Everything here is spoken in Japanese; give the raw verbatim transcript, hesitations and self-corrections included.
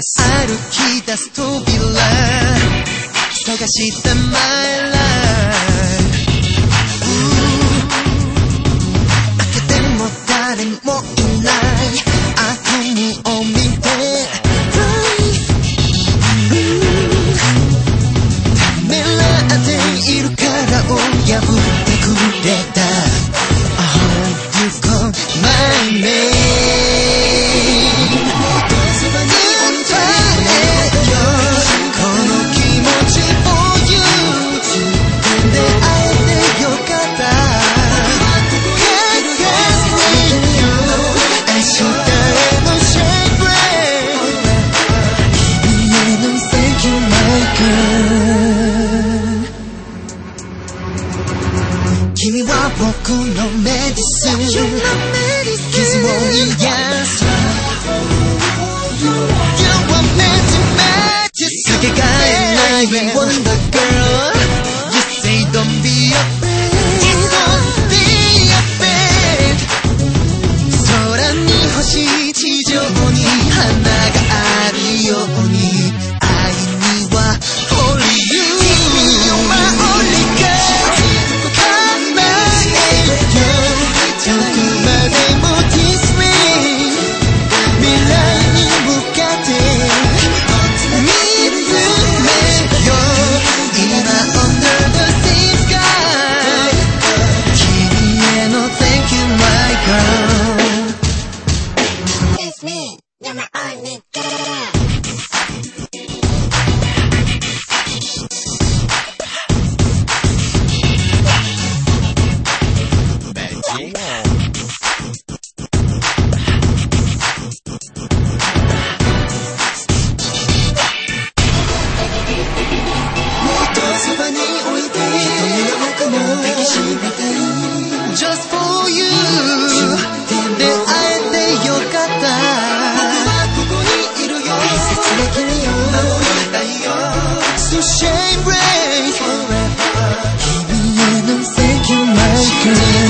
す歩き出す扉探した My life 開けても誰もいない悪夢を見て狙っている殻を破ってくれた I hope you call my name 君は僕のメディスン傷を癒す You are meant to match かけがえない Wonder Girl You say don't be afraid Don't be afraid 空に星地上に花があるように愛には Only you You're my only girl Just for you 出会えてよかった僕はここにいるよ大切な君を守りたいよ So shame break Forever 君への Thank you my girl